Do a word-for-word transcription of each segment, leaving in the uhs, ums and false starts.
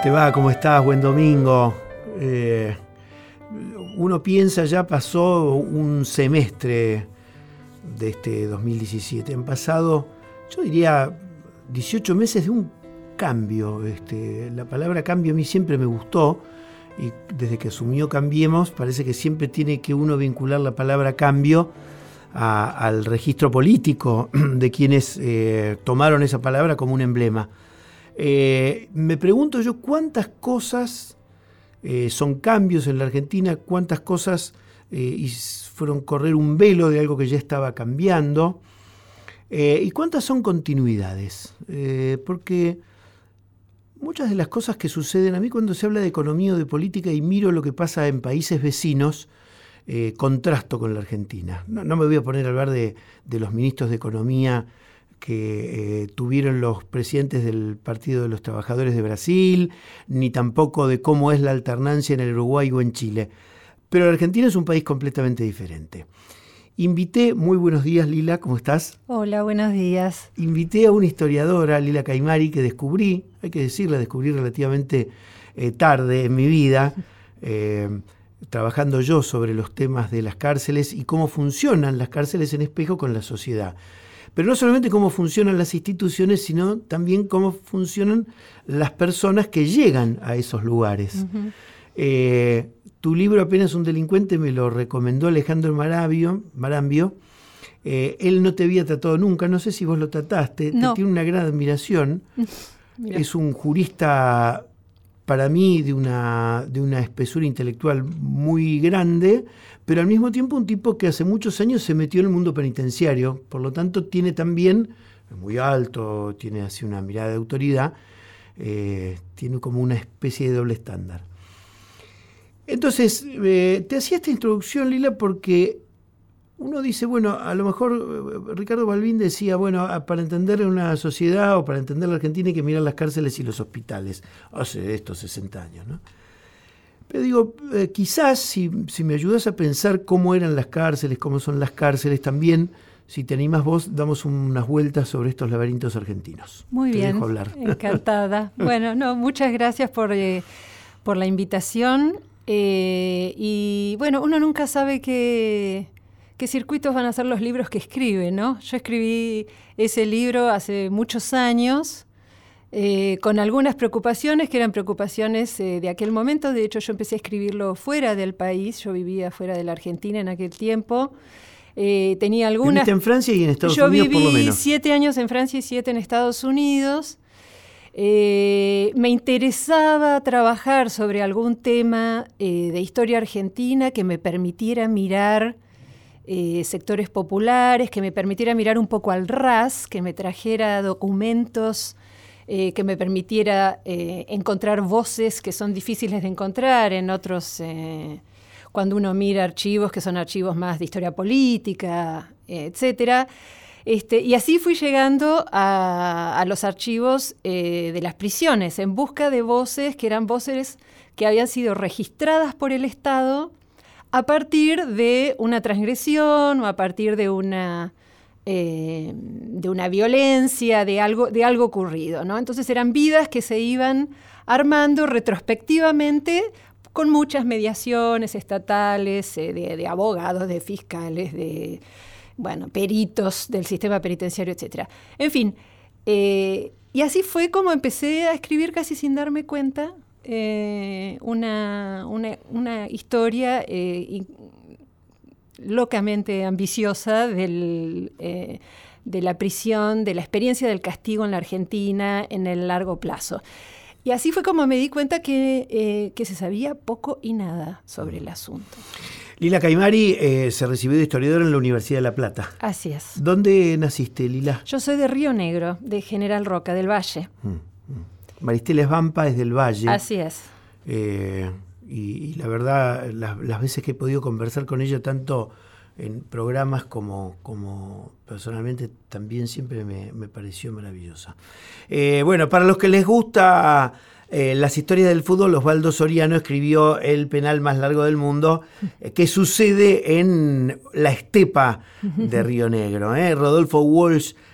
te va? ¿Cómo estás? Buen domingo. Eh, uno piensa, ya pasó un semestre de este dos mil diecisiete. Han pasado, yo diría, dieciocho meses de un cambio. Este, la palabra cambio a mí siempre me gustó, y desde que asumió Cambiemos, parece que siempre tiene que uno vincular la palabra cambio a, al registro político de quienes eh, tomaron esa palabra como un emblema. Eh, me pregunto yo cuántas cosas eh, son cambios en la Argentina, cuántas cosas eh, fueron correr un velo de algo que ya estaba cambiando, eh, y cuántas son continuidades, eh, porque muchas de las cosas que suceden, a mí cuando se habla de economía o de política y miro lo que pasa en países vecinos, eh, contrasto con la Argentina. No, no me voy a poner a hablar de, de los ministros de Economía que eh, tuvieron los presidentes del Partido de los Trabajadores de Brasil, ni tampoco de cómo es la alternancia en el Uruguay o en Chile. Pero la Argentina es un país completamente diferente. Invité, muy buenos días Lila, ¿cómo estás? Hola, buenos días. Invité a una historiadora, Lila Caimari, que descubrí, hay que decirla, descubrí relativamente eh, tarde en mi vida, eh, trabajando yo sobre los temas de las cárceles y cómo funcionan las cárceles en espejo con la sociedad. Pero no solamente cómo funcionan las instituciones, sino también cómo funcionan las personas que llegan a esos lugares. Uh-huh. Eh, tu libro Apenas un delincuente me lo recomendó Alejandro Marambio. Marambio. Eh, él no te había tratado nunca, no sé si vos lo trataste, no. Te tiene una gran admiración. Es un jurista, para mí, de una, de una espesura intelectual muy grande, pero al mismo tiempo un tipo que hace muchos años se metió en el mundo penitenciario, por lo tanto tiene también, es muy alto, tiene así una mirada de autoridad, eh, tiene como una especie de doble estándar. Entonces, eh, te hacía esta introducción, Lila, porque uno dice, bueno, a lo mejor Ricardo Balbín decía, bueno, para entender una sociedad o para entender la Argentina hay que mirar las cárceles y los hospitales, hace estos sesenta años, ¿no? Pero digo, eh, quizás si, si me ayudas a pensar cómo eran las cárceles, cómo son las cárceles, también, si te animas vos, damos unas vueltas sobre estos laberintos argentinos. Muy te bien, dejo hablar. Encantada. Bueno, no, muchas gracias por, eh, por la invitación. Eh, y bueno, uno nunca sabe qué, qué circuitos van a ser los libros que escribe, ¿no? Yo escribí ese libro hace muchos años, Eh, con algunas preocupaciones, que eran preocupaciones eh, de aquel momento. De hecho, yo empecé a escribirlo fuera del país. Yo vivía fuera de la Argentina en aquel tiempo. Eh, tenía algunas... ¿Viviste en Francia y en Estados yo Unidos, por lo menos? Yo viví siete años en Francia y siete en Estados Unidos. Eh, me interesaba trabajar sobre algún tema eh, de historia argentina que me permitiera mirar eh, sectores populares, que me permitiera mirar un poco al ras, que me trajera documentos Eh, que me permitiera eh, encontrar voces que son difíciles de encontrar en otros, eh, cuando uno mira archivos que son archivos más de historia política, eh, etcétera. Este, y así fui llegando a, a los archivos eh, de las prisiones, en busca de voces que eran voces que habían sido registradas por el Estado a partir de una transgresión o a partir de una... Eh, de una violencia, de algo, de algo ocurrido, ¿no? Entonces eran vidas que se iban armando retrospectivamente con muchas mediaciones estatales, eh, de, de abogados, de fiscales, de bueno, peritos del sistema penitenciario, etcétera. En fin, eh, y así fue como empecé a escribir casi sin darme cuenta eh, una, una, una historia eh, y, locamente ambiciosa del, eh, de la prisión, de la experiencia del castigo en la Argentina en el largo plazo. Y así fue como me di cuenta que, eh, que se sabía poco y nada sobre el asunto. Lila Caimari eh, se recibió de historiadora en la Universidad de La Plata. Así es. ¿Dónde naciste, Lila? Yo soy de Río Negro, de General Roca, del Valle. Mm, mm. Maristela Esbampa es del Valle. Así es. Eh, Y, y la verdad, las, las veces que he podido conversar con ella, tanto en programas como, como personalmente, también siempre me, me pareció maravillosa. Eh, bueno, para los que les gusta eh, las historias del fútbol, Osvaldo Soriano escribió El penal más largo del mundo, eh, que sucede en la estepa de Río Negro. ¿eh? Rodolfo Walsh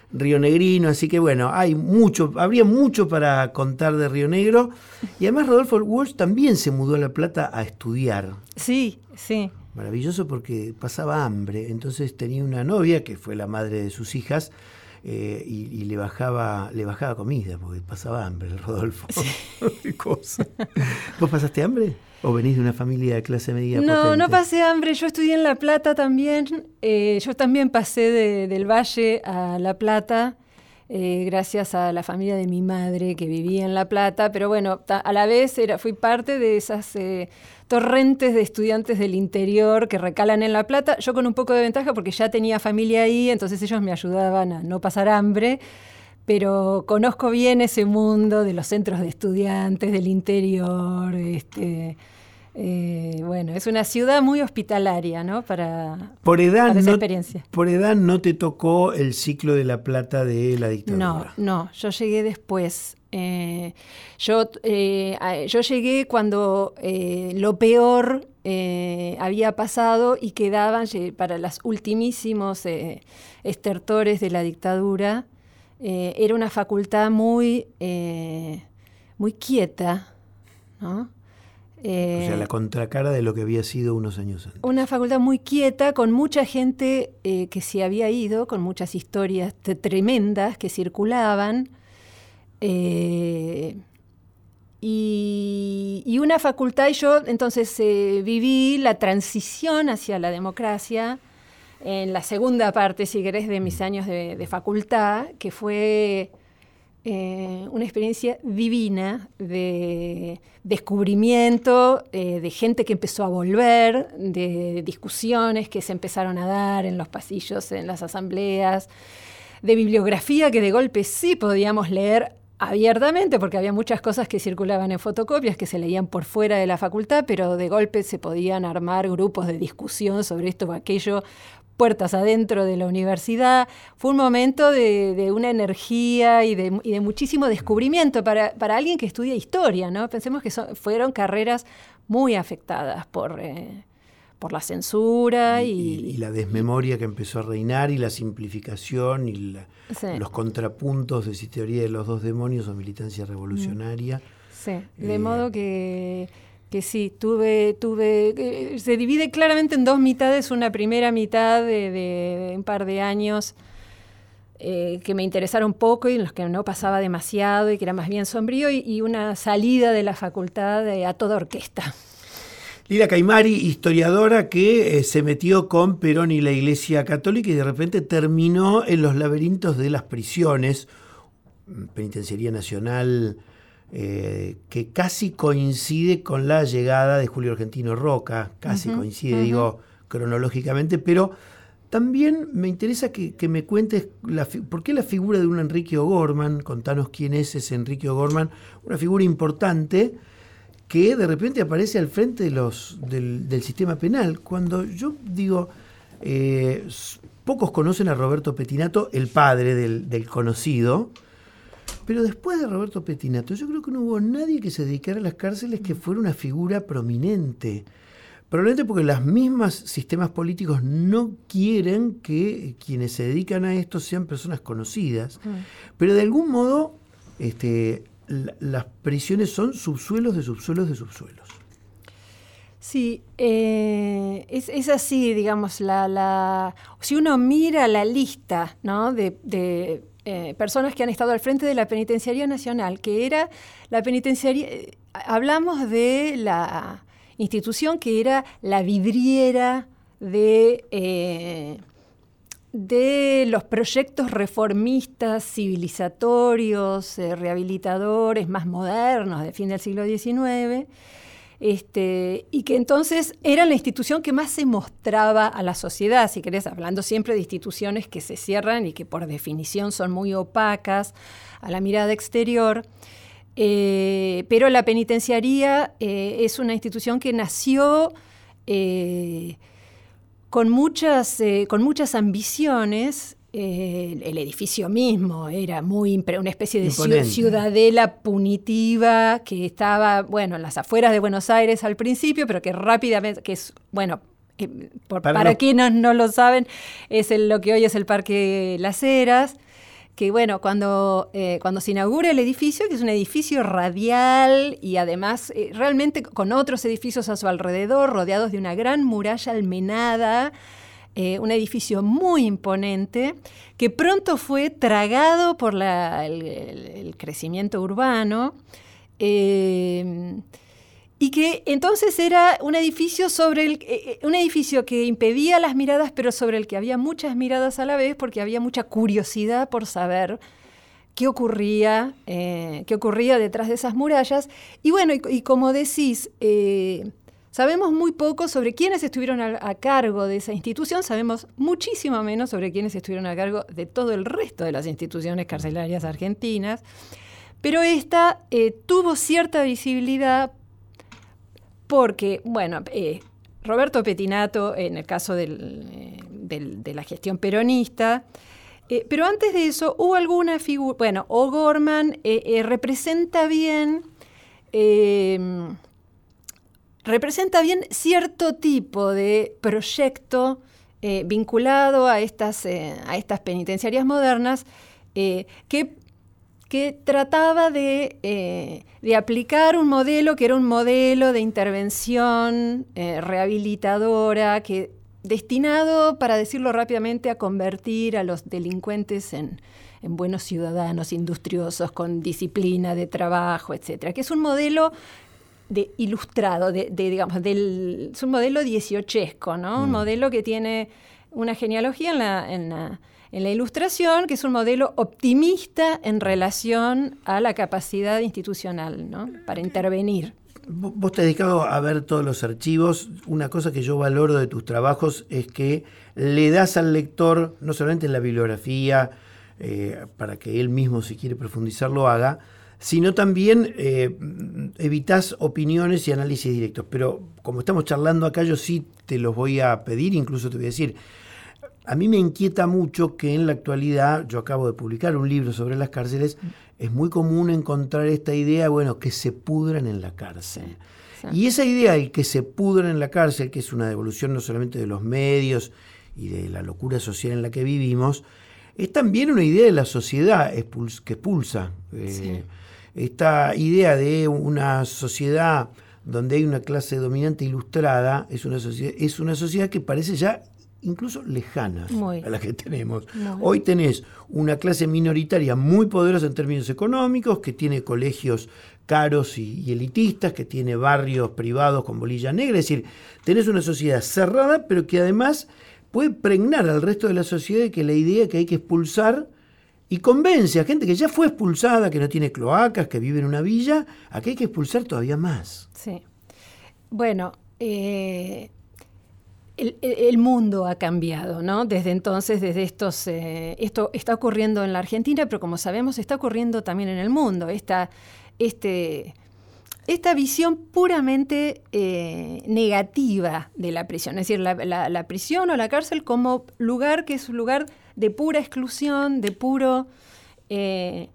rionegrino, así que bueno, hay mucho, habría mucho para contar de Río Negro. Y además Rodolfo Walsh también se mudó a La Plata a estudiar. Sí, sí. Maravilloso porque pasaba hambre, entonces tenía una novia que fue la madre de sus hijas eh, y, y le bajaba le bajaba comida porque pasaba hambre el Rodolfo. Sí. Cosa. ¿Vos pasaste hambre? ¿O venís de una familia de clase media No, potente? no pasé hambre. Yo estudié en La Plata también. Eh, yo también pasé de, del Valle a La Plata, eh, gracias a la familia de mi madre que vivía en La Plata. Pero bueno, ta, a la vez era, fui parte de esas eh, torrentes de estudiantes del interior que recalan en La Plata. Yo con un poco de ventaja porque ya tenía familia ahí, entonces ellos me ayudaban a no pasar hambre. Pero conozco bien ese mundo de los centros de estudiantes, del interior. Este, eh, bueno, es una ciudad muy hospitalaria, ¿no? Para, por edad para esa no, experiencia. Por edad no te tocó el ciclo de La Plata de la dictadura. No, no, yo llegué después. Eh, yo, eh, yo llegué cuando eh, lo peor eh, había pasado y quedaban para los ultimísimos eh, estertores de la dictadura. Eh, era una facultad muy, eh, muy quieta, ¿no? Eh, o sea, la contracara de lo que había sido unos años antes. Una facultad muy quieta, con mucha gente eh, que se había ido, con muchas historias te- tremendas que circulaban, eh, y, y una facultad, y yo entonces eh, viví la transición hacia la democracia, en la segunda parte, si querés, de mis años de, de facultad, que fue eh, una experiencia divina de descubrimiento, eh, de gente que empezó a volver, de discusiones que se empezaron a dar en los pasillos, en las asambleas, de bibliografía que de golpe sí podíamos leer abiertamente, porque había muchas cosas que circulaban en fotocopias que se leían por fuera de la facultad, pero de golpe se podían armar grupos de discusión sobre esto o aquello, puertas adentro de la universidad. Fue un momento de, de una energía y de, y de muchísimo descubrimiento para, para alguien que estudia historia, ¿no? Pensemos que son, fueron carreras muy afectadas por, eh, por la censura y, y, y la desmemoria que empezó a reinar y la simplificación y la, sí. los contrapuntos de si teoría de los dos demonios o militancia revolucionaria. Sí, de eh, modo que... que sí, tuve, tuve, eh, se divide claramente en dos mitades, una primera mitad de, de un par de años eh, que me interesaron poco y en los que no pasaba demasiado y que era más bien sombrío, y, y una salida de la facultad de, a toda orquesta. Lila Caimari, historiadora que eh, se metió con Perón y la Iglesia Católica y de repente terminó en los laberintos de las prisiones, Penitenciaría Nacional, Eh, que casi coincide con la llegada de Julio Argentino Roca, casi uh-huh, coincide, uh-huh. digo, cronológicamente, pero también me interesa que, que me cuentes la, por qué la figura de un Enrique O'Gorman, contanos quién es ese Enrique O'Gorman, una figura importante que de repente aparece al frente de los, del, del sistema penal, cuando yo digo, eh, pocos conocen a Roberto Pettinato, el padre del, del conocido. Pero después de Roberto Pettinato, yo creo que no hubo nadie que se dedicara a las cárceles que fuera una figura prominente. Probablemente porque los mismos sistemas políticos no quieren que quienes se dedican a esto sean personas conocidas. Mm. Pero de algún modo, este, la, las prisiones son subsuelos de subsuelos de subsuelos. Sí, eh, es, es así, digamos, la, la, si uno mira la lista, ¿no? de, de eh, personas que han estado al frente de la Penitenciaría Nacional, que era la penitenciaría, eh, hablamos de la institución que era la vidriera de, eh, de los proyectos reformistas, civilizatorios, eh, rehabilitadores, más modernos, de fin del siglo diecinueve, Este, y que entonces era la institución que más se mostraba a la sociedad, si querés, hablando siempre de instituciones que se cierran y que por definición son muy opacas a la mirada exterior, eh, pero la penitenciaría eh, es una institución que nació eh, con, muchas, eh, con muchas ambiciones. Eh, el edificio mismo era muy una especie de Imponente. ciudadela punitiva que estaba, bueno, en las afueras de Buenos Aires al principio, pero que rápidamente, que es, bueno, eh, por, para, para no. quienes no lo saben, es el, lo que hoy es el Parque Las Heras, que bueno, cuando, eh, cuando se inaugura el edificio, que es un edificio radial y además eh, realmente con otros edificios a su alrededor, rodeados de una gran muralla almenada, eh, un edificio muy imponente, que pronto fue tragado por la, el, el, el crecimiento urbano, eh, y que entonces era un edificio sobre el, eh, un edificio que impedía las miradas, pero sobre el que había muchas miradas a la vez, porque había mucha curiosidad por saber qué ocurría, eh, qué ocurría detrás de esas murallas. Y bueno, y, y como decís, eh, sabemos muy poco sobre quiénes estuvieron a, a cargo de esa institución, sabemos muchísimo menos sobre quiénes estuvieron a cargo de todo el resto de las instituciones carcelarias argentinas, pero esta eh, tuvo cierta visibilidad porque, bueno, eh, Roberto Pettinato, en el caso del, eh, del, de la gestión peronista, eh, pero antes de eso hubo alguna figura, bueno, O'Gorman eh, eh, representa bien, eh, representa bien cierto tipo de proyecto eh, vinculado a estas, eh, a estas penitenciarias modernas eh, que que trataba de, eh, de aplicar un modelo que era un modelo de intervención eh, rehabilitadora, que, destinado, para decirlo rápidamente, a convertir a los delincuentes en, en buenos ciudadanos industriosos, con disciplina de trabajo, etcétera, que es un modelo de ilustrado, de, de, digamos, del, es un modelo dieciochesco, ¿no? Mm. Un modelo que tiene una genealogía en la... En la En la ilustración, que es un modelo optimista en relación a la capacidad institucional, ¿no? Para intervenir. Vos te has dedicado a ver todos los archivos. Una cosa que yo valoro de tus trabajos es que le das al lector, no solamente en la bibliografía, eh, para que él mismo, si quiere profundizar, lo haga, sino también eh, evitás opiniones y análisis directos. Pero como estamos charlando acá, yo sí te los voy a pedir, incluso te voy a decir... A mí me inquieta mucho que en la actualidad, yo acabo de publicar un libro sobre las cárceles, es muy común encontrar esta idea, bueno, que se pudran en la cárcel. Sí, sí. Y esa idea de que se pudran en la cárcel, que es una devolución no solamente de los medios y de la locura social en la que vivimos, es también una idea de la sociedad que expulsa. Eh, sí. Esta idea de una sociedad donde hay una clase dominante ilustrada, es una sociedad, es una sociedad que parece ya... incluso lejanas muy, a las que tenemos. Muy. Hoy tenés una clase minoritaria muy poderosa en términos económicos, que tiene colegios caros y, y elitistas, que tiene barrios privados con bolilla negra. Es decir, tenés una sociedad cerrada, pero que además puede pregnar al resto de la sociedad de que la idea que hay que expulsar, y convence a gente que ya fue expulsada, que no tiene cloacas, que vive en una villa, a que hay que expulsar todavía más. Sí. Bueno, eh... El, el mundo ha cambiado, ¿no? Desde entonces, desde estos... Eh, esto está ocurriendo en la Argentina, pero como sabemos, está ocurriendo también en el mundo. Esta, este, esta visión puramente eh, negativa de la prisión. Es decir, la, la, la prisión o la cárcel como lugar que es un lugar de pura exclusión, de puro eh,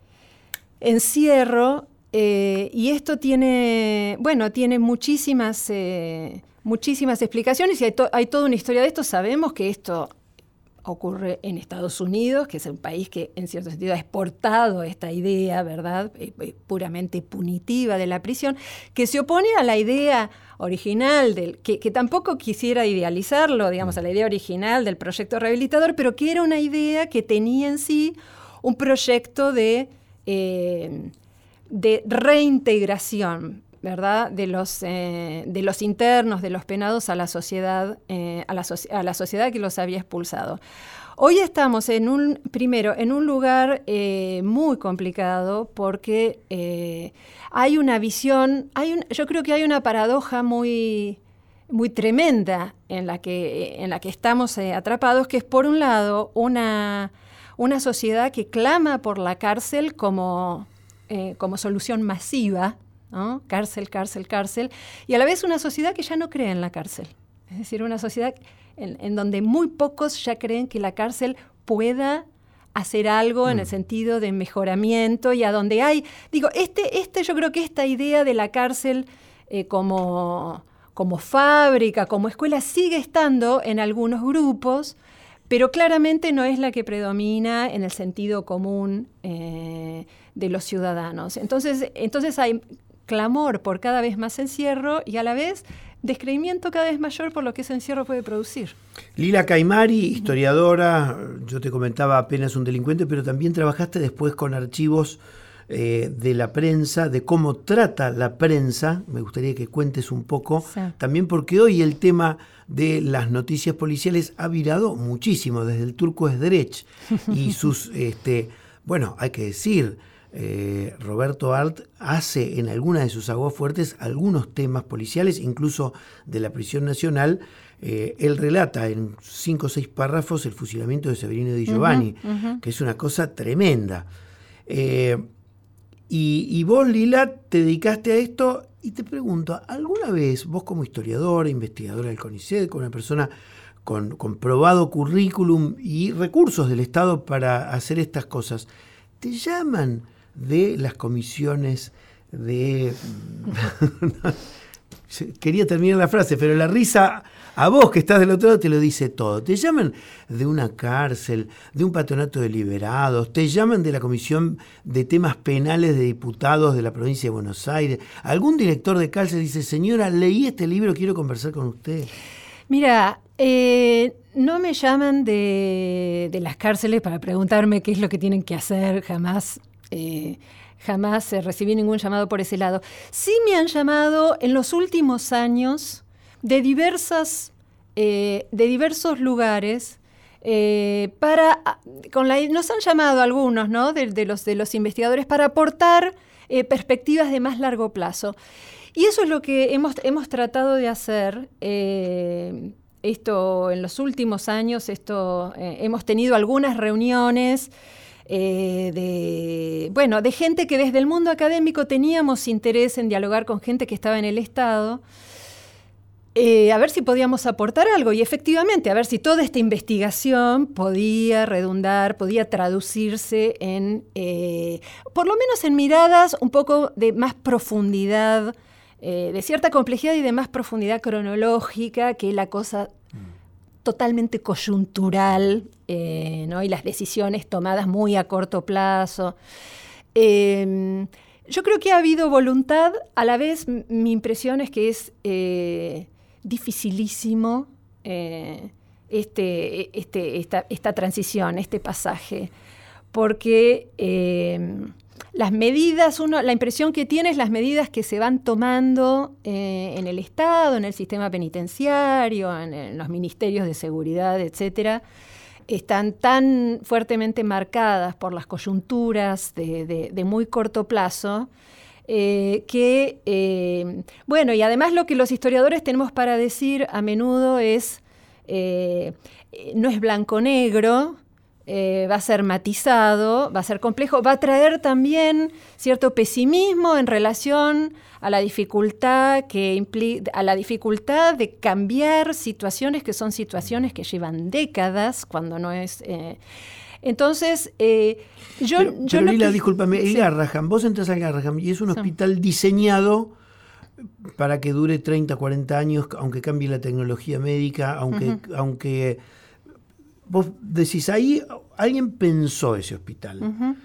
encierro. Eh, y esto tiene, bueno, tiene muchísimas... Eh, Muchísimas explicaciones y hay, to- hay toda una historia de esto. Sabemos que esto ocurre en Estados Unidos, que es un país que en cierto sentido ha exportado esta idea, ¿verdad?, eh, eh, puramente punitiva de la prisión, que se opone a la idea original, del, que, que tampoco quisiera idealizarlo, digamos, a la idea original del proyecto rehabilitador, pero que era una idea que tenía en sí un proyecto de, eh, de reintegración, ¿verdad?, de los, eh, de los internos, de los penados a la sociedad, eh, a, la so- a la sociedad que los había expulsado. Hoy estamos en un, primero, en un lugar eh, muy complicado porque eh, hay una visión, hay un, yo creo que hay una paradoja muy, muy tremenda en la que, en la que estamos eh, atrapados, que es, por un lado, una, una sociedad que clama por la cárcel como, eh, como solución masiva, ¿no? Cárcel, cárcel, cárcel, y a la vez una sociedad que ya no cree en la cárcel. Es decir, una sociedad en, en donde muy pocos ya creen que la cárcel pueda hacer algo mm. en el sentido de mejoramiento, y a donde hay, digo, este, este yo creo que esta idea de la cárcel eh, como, como fábrica, como escuela, sigue estando en algunos grupos, pero claramente no es la que predomina en el sentido común eh, de los ciudadanos. Entonces, entonces hay clamor por cada vez más encierro y a la vez descreimiento cada vez mayor por lo que ese encierro puede producir. Lila Caimari, historiadora, yo te comentaba apenas un delincuente, pero también trabajaste después con archivos eh, de la prensa, de cómo trata la prensa. Me gustaría que cuentes un poco, sí. También porque hoy el tema de las noticias policiales ha virado muchísimo, desde el turco Esdrech y sus, este, bueno, hay que decir, Eh, Roberto Arlt hace en algunas de sus aguafuertes algunos temas policiales, incluso de la prisión nacional. Eh, él relata en cinco o seis párrafos el fusilamiento de Severino Di Giovanni, uh-huh, uh-huh. que es una cosa tremenda. Eh, y, y vos, Lila, te dedicaste a esto y te pregunto, ¿alguna vez vos como historiadora, investigadora del CONICET, como una persona con, con probado currículum y recursos del Estado para hacer estas cosas, te llaman de las comisiones de... Quería terminar la frase, pero la risa a vos que estás del otro lado te lo dice todo. Te llaman de una cárcel, de un patronato de liberados, te llaman de la comisión de temas penales de diputados de la provincia de Buenos Aires. Algún director de cárcel dice, señora, leí este libro, quiero conversar con usted. Mira, eh, no me llaman de, de las cárceles para preguntarme qué es lo que tienen que hacer, jamás... Eh, jamás eh, recibí ningún llamado por ese lado. Sí me han llamado en los últimos años de diversas, eh, de diversos lugares eh, para, con la, nos han llamado algunos, ¿no? de, de, los, de los investigadores para aportar eh, perspectivas de más largo plazo. Y eso es lo que hemos, hemos tratado de hacer. Eh, esto en los últimos años, esto eh, hemos tenido algunas reuniones. Eh, de, bueno, de gente que desde el mundo académico teníamos interés en dialogar con gente que estaba en el Estado, eh, a ver si podíamos aportar algo y efectivamente a ver si toda esta investigación podía redundar, podía traducirse en, eh, por lo menos en miradas un poco de más profundidad, eh, de cierta complejidad y de más profundidad cronológica que la cosa totalmente coyuntural, eh, ¿no? Y las decisiones tomadas muy a corto plazo. Eh, yo creo que ha habido voluntad, a la vez m- mi impresión es que es eh, dificilísimo eh, este, este, esta, esta transición, este pasaje, porque eh, las medidas, uno, la impresión que tiene es las medidas que se van tomando eh, en el Estado, en el sistema penitenciario, en, en los ministerios de seguridad, etcétera, están tan fuertemente marcadas por las coyunturas de, de, de muy corto plazo eh, que, eh, bueno, y además lo que los historiadores tenemos para decir a menudo es, eh, no es blanco-negro, Eh, va a ser matizado, va a ser complejo, va a traer también cierto pesimismo en relación a la dificultad que impli- a la dificultad de cambiar situaciones que son situaciones que llevan décadas, cuando no es... Eh, entonces, eh, yo... Pero, yo pero Lila, que, discúlpame, el sí. Garrahan, vos entras al Garrahan y es un Sí. hospital diseñado para que dure treinta, cuarenta años, aunque cambie la tecnología médica, aunque... Uh-huh. aunque vos decís, ahí alguien pensó ese hospital. Uh-huh.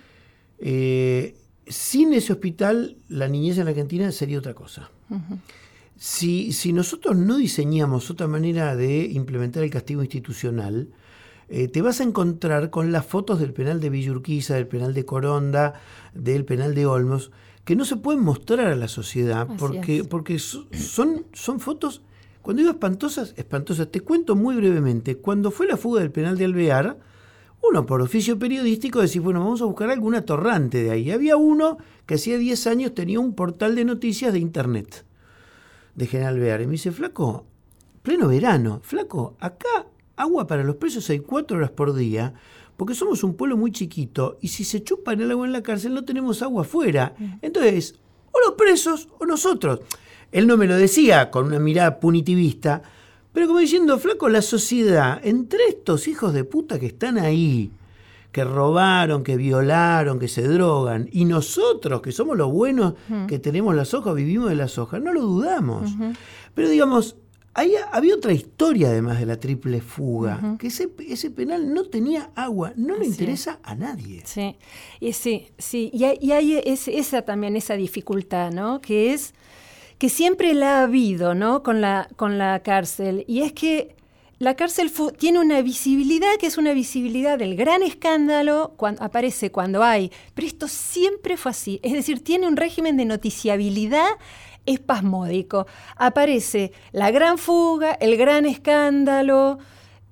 Eh, sin ese hospital, la niñez en la Argentina sería otra cosa. Uh-huh. Si, si nosotros no diseñamos otra manera de implementar el castigo institucional, eh, te vas a encontrar con las fotos del penal de Villa Urquiza, del penal de Coronda, del penal de Olmos, que no se pueden mostrar a la sociedad porque, porque son, son fotos... Cuando digo espantosas, espantosas, te cuento muy brevemente. Cuando fue la fuga del penal de Alvear, uno por oficio periodístico decía, bueno, vamos a buscar algún atorrante de ahí. Había uno que hacía diez años tenía un portal de noticias de internet de General Alvear. Y me dice, flaco, pleno verano, flaco, acá agua para los presos hay cuatro horas por día, porque somos un pueblo muy chiquito y si se chupan el agua en la cárcel no tenemos agua afuera. Entonces, o los presos o nosotros. Él no me lo decía con una mirada punitivista, pero como diciendo, flaco, la sociedad, entre estos hijos de puta que están ahí, que robaron, que violaron, que se drogan, y nosotros, que somos los buenos, uh-huh. que tenemos las hojas, vivimos de las hojas, no lo dudamos. Uh-huh. Pero digamos, Ahí había otra historia además de la triple fuga, uh-huh. que ese, ese penal no tenía agua, no le Así interesa es. a nadie. Sí, y sí, sí, y hay, y hay es, esa también, esa dificultad, ¿no? Que es, que siempre la ha habido, ¿no? Con la, con la cárcel, y es que la cárcel fu- tiene una visibilidad que es una visibilidad del gran escándalo, cuando, aparece cuando hay, pero esto siempre fue así, es decir, tiene un régimen de noticiabilidad espasmódico. Aparece la gran fuga, el gran escándalo,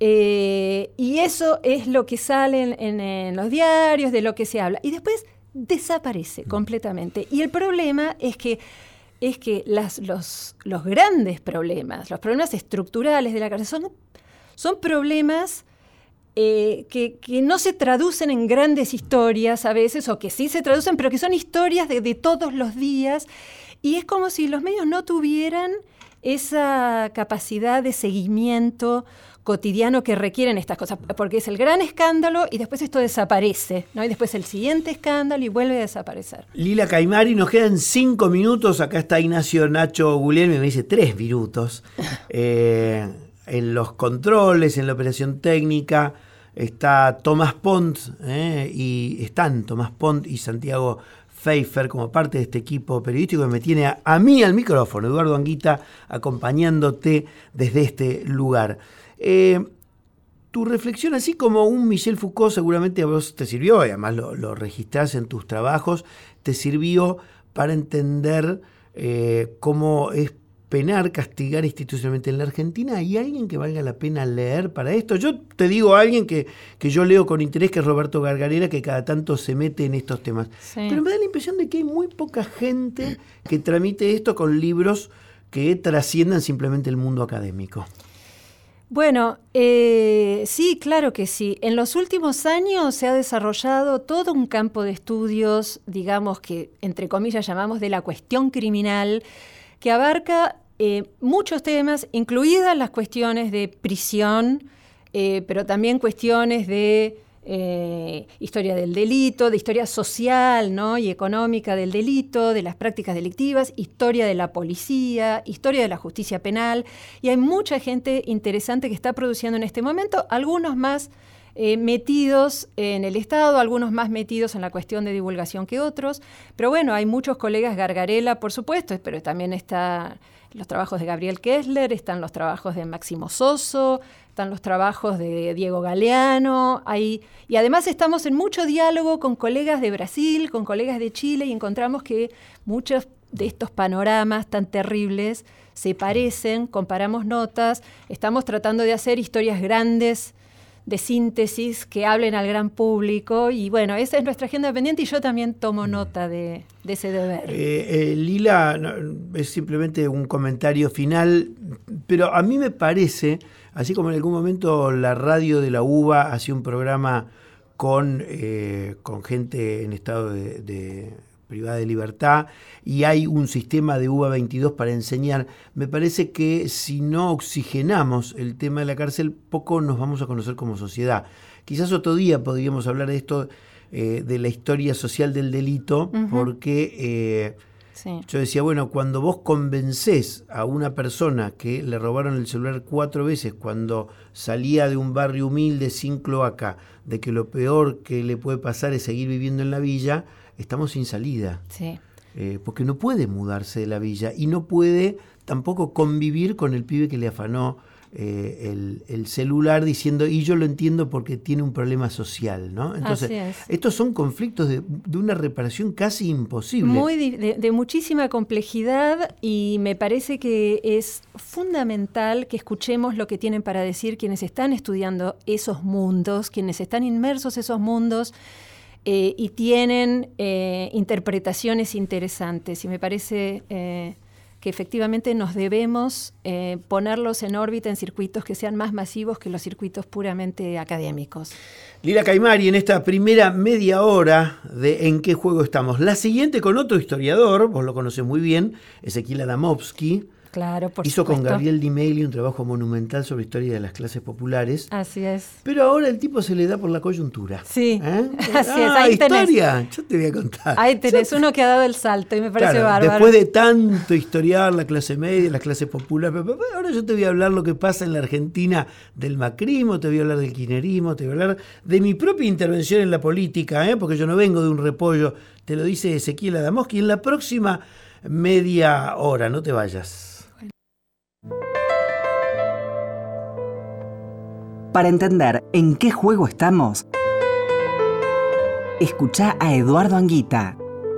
eh, y eso es lo que sale en, en, en los diarios, de lo que se habla, y después desaparece completamente. Y el problema es que es que las, los, los grandes problemas, los problemas estructurales de la cárcel son, son problemas eh, que, que no se traducen en grandes historias a veces, o que sí se traducen, pero que son historias de, de todos los días, y es como si los medios no tuvieran esa capacidad de seguimiento cotidiano que requieren estas cosas, porque es el gran escándalo y después esto desaparece, ¿no? Y después el siguiente escándalo y vuelve a desaparecer. Lila Caimari, nos quedan cinco minutos, acá está Ignacio Nacho Guglielmi, me dice tres minutos, eh, en los controles, en la operación técnica, está Tomás Pont, eh, y están Tomás Pont y Santiago Pfeiffer como parte de este equipo periodístico que me tiene a, a mí al micrófono, Eduardo Anguita, acompañándote desde este lugar. Eh, tu reflexión, así como un Michel Foucault, seguramente a vos te sirvió, y además lo, lo registrás en tus trabajos, te sirvió para entender eh, cómo es penar, castigar institucionalmente en la Argentina. ¿Hay alguien que valga la pena leer para esto? Yo te digo a alguien que, que yo leo con interés, que es Roberto Gargarella, que cada tanto se mete en estos temas. Sí. Pero me da la impresión de que hay muy poca gente que tramite esto con libros que trasciendan simplemente el mundo académico. Bueno, eh, sí, claro que sí. En los últimos años se ha desarrollado todo un campo de estudios, digamos que, entre comillas, llamamos de la cuestión criminal, que abarca eh, muchos temas, incluidas las cuestiones de prisión, eh, pero también cuestiones de eh, historia del delito, de historia social, ¿no? y económica del delito, de las prácticas delictivas, historia de la policía, historia de la justicia penal, y hay mucha gente interesante que está produciendo en este momento, algunos más eh, metidos en el Estado, algunos más metidos en la cuestión de divulgación que otros, pero bueno, hay muchos colegas, Gargarella, por supuesto, pero también están los trabajos de Gabriel Kessler, están los trabajos de Máximo Soso, están los trabajos de Diego Galeano, hay, y además estamos en mucho diálogo con colegas de Brasil, con colegas de Chile, y encontramos que muchos de estos panoramas tan terribles se parecen, comparamos notas, estamos tratando de hacer historias grandes de síntesis que hablen al gran público, y bueno, esa es nuestra agenda pendiente y yo también tomo nota de, de ese deber. Eh, eh, Lila, no, es simplemente un comentario final, pero a mí me parece, así como en algún momento la radio de la U B A hacía un programa con, eh, con gente en estado de, de privada de libertad, y hay un sistema de U B A veintidós para enseñar, me parece que si no oxigenamos el tema de la cárcel, poco nos vamos a conocer como sociedad. Quizás otro día podríamos hablar de esto, eh, de la historia social del delito, uh-huh. porque eh, sí. yo decía, bueno, cuando vos convencés a una persona que le robaron el celular cuatro veces cuando salía de un barrio humilde sin cloaca, de que lo peor que le puede pasar es seguir viviendo en la villa, estamos sin salida, sí. eh, porque no puede mudarse de la villa y no puede tampoco convivir con el pibe que le afanó eh, el, el celular diciendo, y yo lo entiendo porque tiene un problema social, ¿no? Entonces, estos son conflictos de, de una reparación casi imposible. Muy de, de muchísima complejidad, y me parece que es fundamental que escuchemos lo que tienen para decir quienes están estudiando esos mundos, quienes están inmersos en esos mundos, Eh, y tienen eh, interpretaciones interesantes, y me parece eh, que efectivamente nos debemos eh, ponerlos en órbita en circuitos que sean más masivos que los circuitos puramente académicos. Lila Caimari, en esta primera media hora de ¿En qué juego estamos? La siguiente con otro historiador, vos lo conocés muy bien, Ezequiel Adamovsky, Claro, por Hizo supuesto. con Gabriel Di Meglio un trabajo monumental sobre historia de las clases populares. Así es. Pero ahora el tipo se le da por la coyuntura. Sí, ¿Eh? así es. Ah, Ahí historia. tenés. Yo te voy a contar. Ahí tenés Yo- uno que ha dado el salto y me parece Claro, bárbaro. después de tanto historiar la clase media, las clases populares, ahora yo te voy a hablar lo que pasa en la Argentina del macrismo, te voy a hablar del kirchnerismo, te voy a hablar de mi propia intervención en la política, ¿eh? Porque yo no vengo de un repollo, te lo dice Ezequiel Adamowski. En la próxima media hora, no te vayas. Para entender en qué juego estamos, escuchá a Eduardo Anguita.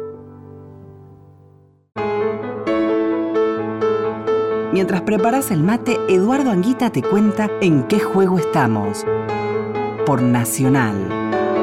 Mientras preparas el mate, Eduardo Anguita te cuenta en qué juego estamos. Por Nacional.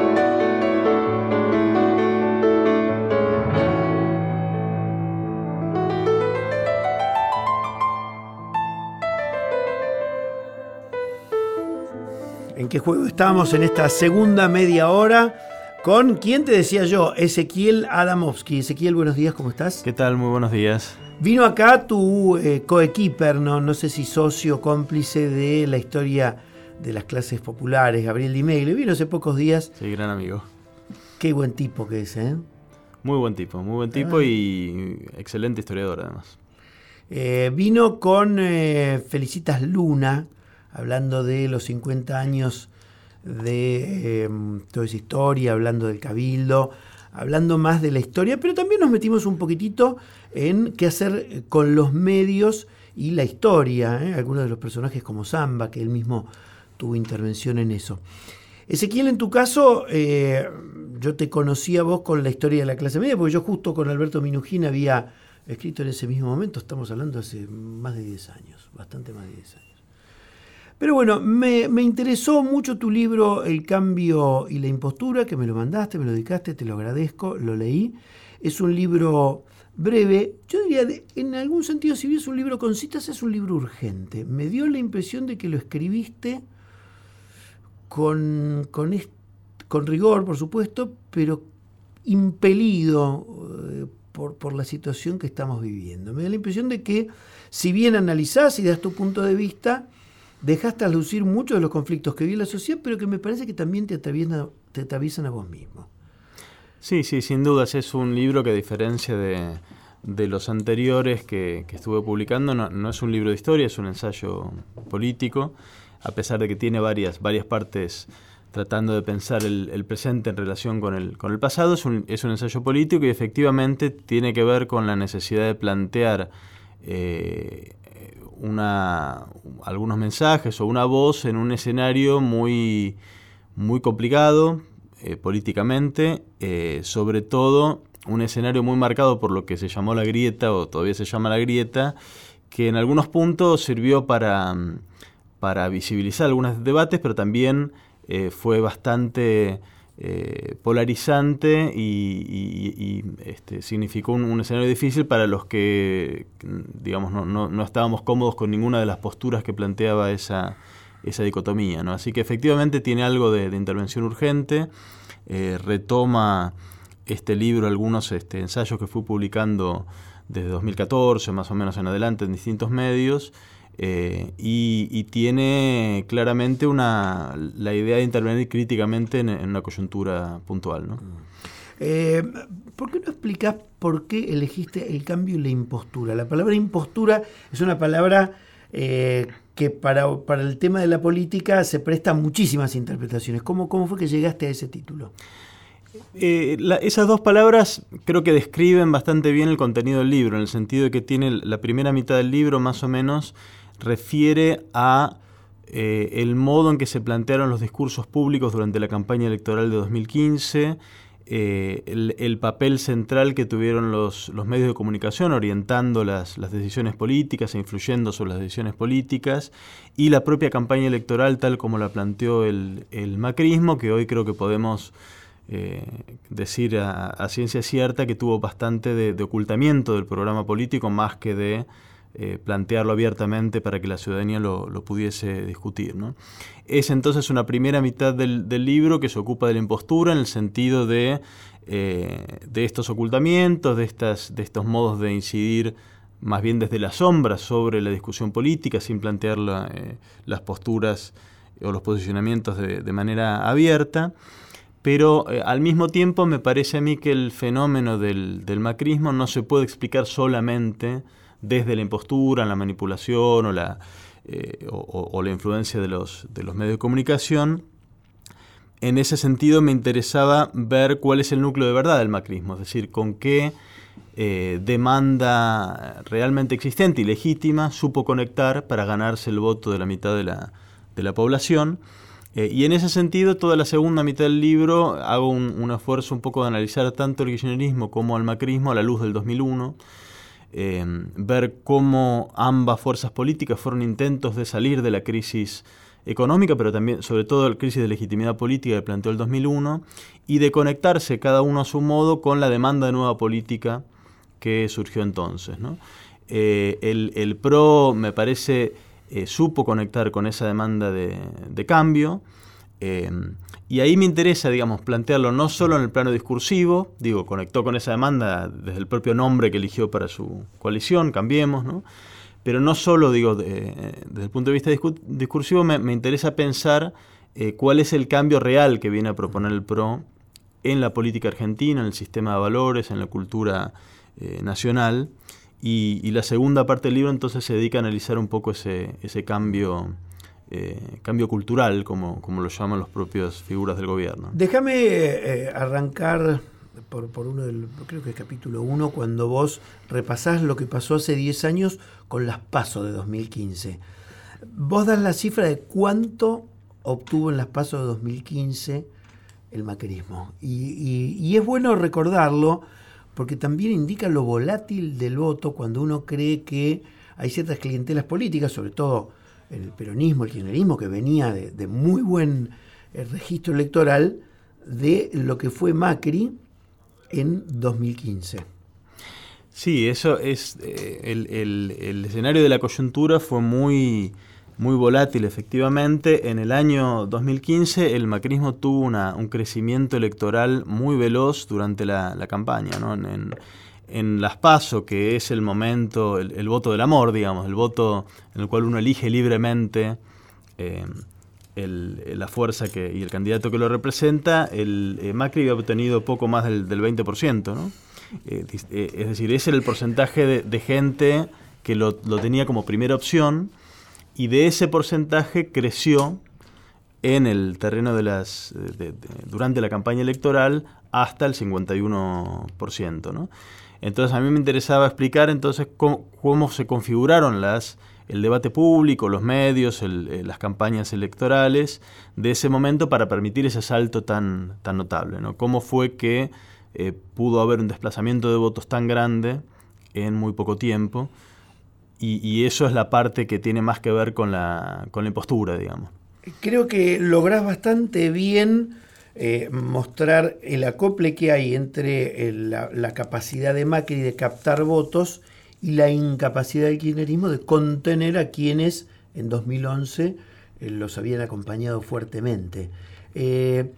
¿En qué juego estamos en esta segunda media hora? ¿Con quién te decía yo? Ezequiel Adamowski. Ezequiel, buenos días, ¿cómo estás? ¿Qué tal? Muy buenos días. Vino acá tu eh, coequiper, no, no sé si socio, cómplice de la historia de las clases populares, Gabriel Di Meglio. Vino hace pocos días. Sí, gran amigo. Qué buen tipo que es, ¿eh? Muy buen tipo, muy buen tipo Ah. y excelente historiador además. Eh, vino con eh, Felicitas Luna, hablando de los cincuenta años de eh, toda esa historia, hablando del Cabildo, hablando más de la historia, pero también nos metimos un poquitito en qué hacer con los medios y la historia, ¿eh? Algunos de los personajes como Zamba, que él mismo tuvo intervención en eso. Ezequiel, en tu caso, eh, yo te conocí a vos con la historia de la clase media, porque yo justo con Alberto Minujín había escrito en ese mismo momento, estamos hablando hace más de diez años, bastante más de diez años. Pero bueno, me, me interesó mucho tu libro El cambio y la impostura, que me lo mandaste, me lo dedicaste, te lo agradezco, lo leí. Es un libro breve, yo diría, de, en algún sentido, si bien es un libro con citas, es un libro urgente. Me dio la impresión de que lo escribiste con, con, est- con rigor, por supuesto, pero impelido eh, por, por la situación que estamos viviendo. Me da la impresión de que, si bien analizás y das tu punto de vista, dejaste a lucir muchos de los conflictos que vive la sociedad, pero que me parece que también te atraviesan, te atraviesan a vos mismo. Sí, sí, sin dudas es un libro que, a diferencia de, de los anteriores que, que estuve publicando, no, no es un libro de historia, es un ensayo político, a pesar de que tiene varias, varias partes tratando de pensar el, el presente en relación con el, con el pasado. Es un, es un ensayo político y efectivamente tiene que ver con la necesidad de plantear eh, una, algunos mensajes o una voz en un escenario muy, muy complicado eh, políticamente, eh, sobre todo un escenario muy marcado por lo que se llamó la grieta, o todavía se llama la grieta, que en algunos puntos sirvió para, para visibilizar algunos debates, pero también eh, fue bastante eh, polarizante y, y, y este, significó un, un escenario difícil para los que, digamos, no, no, no estábamos cómodos con ninguna de las posturas que planteaba esa, esa dicotomía, ¿no? Así que efectivamente tiene algo de, de intervención urgente, eh, retoma este libro algunos este, ensayos que fui publicando desde dos mil catorce, más o menos en adelante, en distintos medios, eh, y, y tiene claramente una, la idea de intervenir críticamente en, en una coyuntura puntual, ¿no? Eh, ¿Por qué no explicás por qué elegiste el cambio y la impostura? La palabra impostura es una palabra eh, que para, para el tema de la política se presta muchísimas interpretaciones. ¿Cómo, cómo fue que llegaste a ese título? Eh, la, esas dos palabras creo que describen bastante bien el contenido del libro, en el sentido de que tiene la primera mitad del libro más o menos refiere a eh, el modo en que se plantearon los discursos públicos durante la campaña electoral de dos mil quince, eh, el, el papel central que tuvieron los, los medios de comunicación orientando las, las decisiones políticas e influyendo sobre las decisiones políticas, y la propia campaña electoral tal como la planteó el, el macrismo, que hoy creo que podemos Eh, decir a, a ciencia cierta que tuvo bastante de, de ocultamiento del programa político, más que de eh, plantearlo abiertamente para que la ciudadanía lo, lo pudiese discutir, ¿no? Es entonces una primera mitad del, del libro que se ocupa de la impostura, en el sentido de, eh, de estos ocultamientos, de, estas, de estos modos de incidir más bien desde la sombra sobre la discusión política, sin plantear la, eh, las posturas o los posicionamientos de, de manera abierta. Pero eh, al mismo tiempo me parece a mí que el fenómeno del, del macrismo no se puede explicar solamente desde la impostura, la manipulación o la, eh, o, o la influencia de los, de los medios de comunicación. En ese sentido me interesaba ver cuál es el núcleo de verdad del macrismo, es decir, con qué eh, demanda realmente existente y legítima supo conectar para ganarse el voto de la mitad de la, de la población. Eh, y en ese sentido, toda la segunda mitad del libro hago un, un esfuerzo un poco de analizar tanto el kirchnerismo como el macrismo a la luz del dos mil uno, eh, ver cómo ambas fuerzas políticas fueron intentos de salir de la crisis económica, pero también, sobre todo, la crisis de legitimidad política que planteó el dos mil uno, y de conectarse cada uno a su modo con la demanda de nueva política que surgió entonces, ¿no? Eh, el, el P R O, me parece, eh, supo conectar con esa demanda de, de cambio, eh, y ahí me interesa, digamos, plantearlo no solo en el plano discursivo, digo, conectó con esa demanda desde el propio nombre que eligió para su coalición, Cambiemos, ¿no? Pero no solo, digo, de, desde el punto de vista discu- discursivo, me, me interesa pensar eh, cuál es el cambio real que viene a proponer el P R O en la política argentina, en el sistema de valores, en la cultura eh, nacional. Y, y la segunda parte del libro entonces se dedica a analizar un poco ese, ese cambio, eh, cambio cultural, como, como lo llaman las propias figuras del gobierno. Déjame eh, arrancar por, por uno del, creo que es capítulo uno, cuando vos repasás lo que pasó hace diez años con las PASO de dos mil quince. Vos das la cifra de cuánto obtuvo en las PASO de dos mil quince el macrismo. Y, y, y es bueno recordarlo porque también indica lo volátil del voto cuando uno cree que hay ciertas clientelas políticas, sobre todo el peronismo, el kirchnerismo, que venía de, de muy buen registro electoral de lo que fue Macri en dos mil quince. Sí, eso es eh, el, el, el escenario de la coyuntura fue muy, muy volátil, efectivamente. En el año dos mil quince el macrismo tuvo una, un crecimiento electoral muy veloz durante la, la campaña, ¿no? En, en, en las PASO, que es el momento, el, el voto del amor, digamos, el voto en el cual uno elige libremente eh, el, la fuerza que, y el candidato que lo representa, el eh, Macri había obtenido poco más del, del veinte por ciento, ¿no? Eh, eh, es decir, ese era el porcentaje de, de gente que lo, lo tenía como primera opción, y de ese porcentaje creció en el terreno de las de, de, durante la campaña electoral hasta el cincuenta y uno por ciento, ¿no? Entonces a mí me interesaba explicar entonces cómo, cómo se configuraron las el debate público, los medios, el, eh, las campañas electorales de ese momento para permitir ese salto tan, tan notable, ¿no? Cómo fue que eh, pudo haber un desplazamiento de votos tan grande en muy poco tiempo, y, y eso es la parte que tiene más que ver con la, con la impostura, digamos. Creo que lográs bastante bien eh, mostrar el acople que hay entre el, la, la capacidad de Macri de captar votos y la incapacidad del kirchnerismo de contener a quienes en dos mil once eh, los habían acompañado fuertemente. Eh,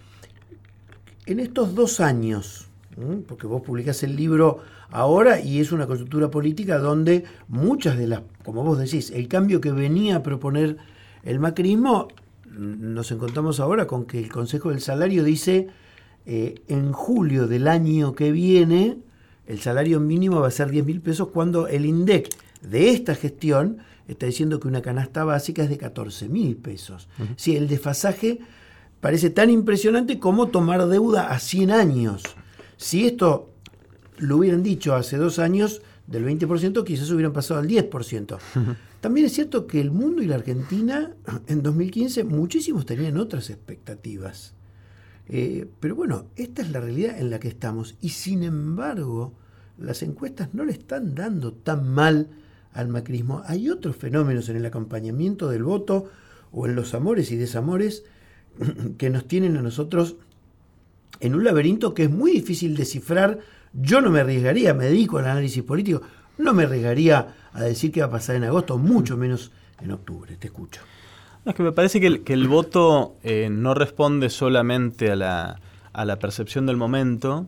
en estos dos años, ¿eh? porque vos publicás el libro ahora y es una coyuntura política donde muchas de las, como vos decís, el cambio que venía a proponer el macrismo, nos encontramos ahora con que el Consejo del Salario dice eh, en julio del año que viene el salario mínimo va a ser diez mil pesos, cuando el INDEC de esta gestión está diciendo que una canasta básica es de catorce mil pesos. Uh-huh. Sí, el desfasaje parece tan impresionante como tomar deuda a cien años. Si esto lo hubieran dicho hace dos años, del veinte por ciento quizás hubieran pasado al diez por ciento. Uh-huh. También es cierto que el mundo y la Argentina en dos mil quince muchísimos tenían otras expectativas. Eh, pero bueno, esta es la realidad en la que estamos. Y sin embargo, las encuestas no le están dando tan mal al macrismo. Hay otros fenómenos en el acompañamiento del voto o en los amores y desamores que nos tienen a nosotros en un laberinto que es muy difícil descifrar. Yo no me arriesgaría, me dedico al análisis político, no me arriesgaría a decir qué va a pasar en agosto, mucho menos en octubre. Te escucho. Es que me parece que el, que el voto eh, no responde solamente a la, a la percepción del momento,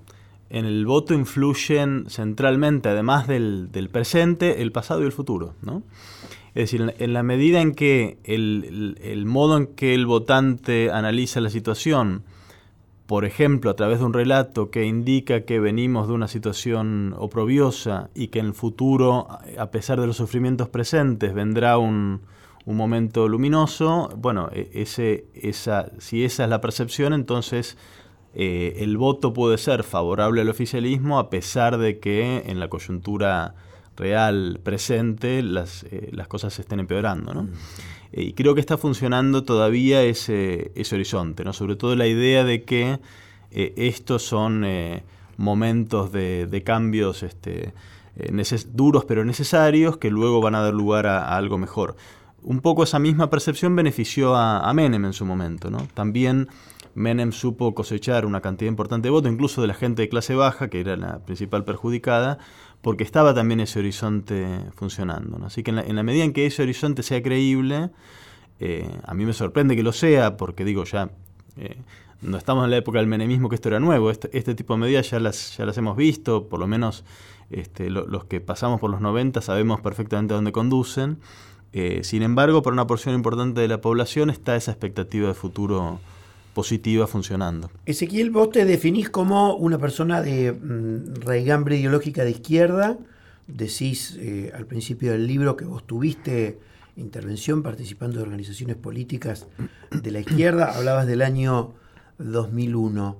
en el voto influyen centralmente, además del, del presente, el pasado y el futuro, ¿no? Es decir, en la medida en que el, el, el modo en que el votante analiza la situación, por ejemplo, a través de un relato que indica que venimos de una situación oprobiosa y que en el futuro, a pesar de los sufrimientos presentes, vendrá un, un momento luminoso, bueno, ese, esa, si esa es la percepción, entonces eh, el voto puede ser favorable al oficialismo a pesar de que en la coyuntura real, presente, las, eh, las cosas se estén empeorando, ¿no? Mm. Eh, y creo que está funcionando todavía ese, ese horizonte, ¿no? Sobre todo la idea de que eh, estos son eh, momentos de, de cambios este, eh, neces- duros pero necesarios que luego van a dar lugar a, a algo mejor. Un poco esa misma percepción benefició a, a Menem en su momento, ¿no? También Menem supo cosechar una cantidad importante de votos, incluso de la gente de clase baja, que era la principal perjudicada, porque estaba también ese horizonte funcionando, ¿no? Así que en la, en la medida en que ese horizonte sea creíble, eh, a mí me sorprende que lo sea, porque digo, ya eh, no estamos en la época del menemismo, que esto era nuevo, este, este tipo de medidas ya las, ya las hemos visto, por lo menos este, lo, los que pasamos por los noventa sabemos perfectamente a dónde conducen. Eh, sin embargo, para una porción importante de la población está esa expectativa de futuro positiva funcionando. Ezequiel, vos te definís como una persona de mm, raigambre ideológica de izquierda. Decís eh, al principio del libro que vos tuviste intervención participando de organizaciones políticas de la izquierda. Hablabas del año dos mil uno.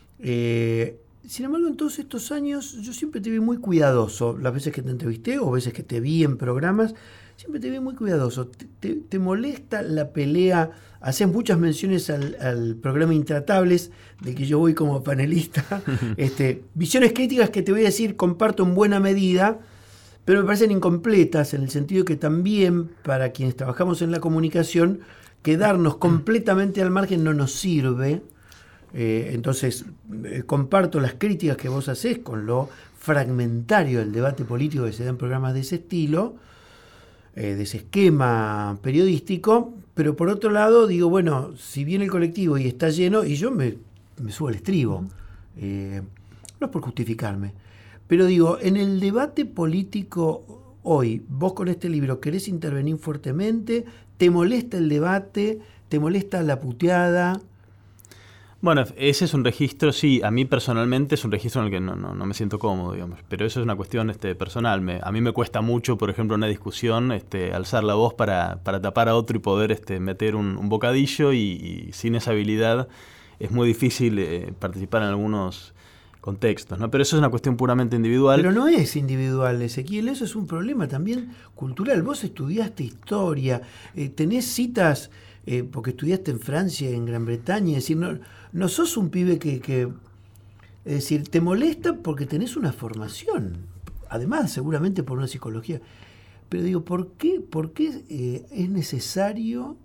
Eh, sin embargo, en todos estos años yo siempre te vi muy cuidadoso. Las veces que te entrevisté o veces que te vi en programas, siempre te vi muy cuidadoso. ¿Te, te, te molesta la pelea? Haces muchas menciones al, al programa Intratables, de que yo voy como panelista. este, visiones críticas que te voy a decir, comparto en buena medida, pero me parecen incompletas, en el sentido que también, para quienes trabajamos en la comunicación, quedarnos completamente al margen no nos sirve. Eh, entonces, eh, comparto las críticas que vos hacés con lo fragmentario del debate político que se da en programas de ese estilo, eh, de ese esquema periodístico, pero por otro lado digo, bueno, si viene el colectivo y está lleno, y yo me, me subo al estribo, eh, no es por justificarme, pero digo, en el debate político hoy, vos con este libro querés intervenir fuertemente, ¿te molesta el debate? ¿Te molesta la puteada? Bueno, ese es un registro, sí, a mí personalmente es un registro en el que no, no, no me siento cómodo, digamos, pero eso es una cuestión este, personal. Me, a mí me cuesta mucho, por ejemplo, en una discusión, este, alzar la voz para, para tapar a otro y poder este, meter un, un bocadillo y, y sin esa habilidad es muy difícil eh, participar en algunos contextos, ¿no? Pero eso es una cuestión puramente individual. Pero no es individual, Ezequiel, eso es un problema también cultural. Vos estudiaste historia, eh, tenés citas... Eh, porque estudiaste en Francia, en Gran Bretaña, es decir, no, no sos un pibe que, que, es decir, te molesta porque tenés una formación, además seguramente por una psicología, pero digo, ¿por qué, por qué eh, es necesario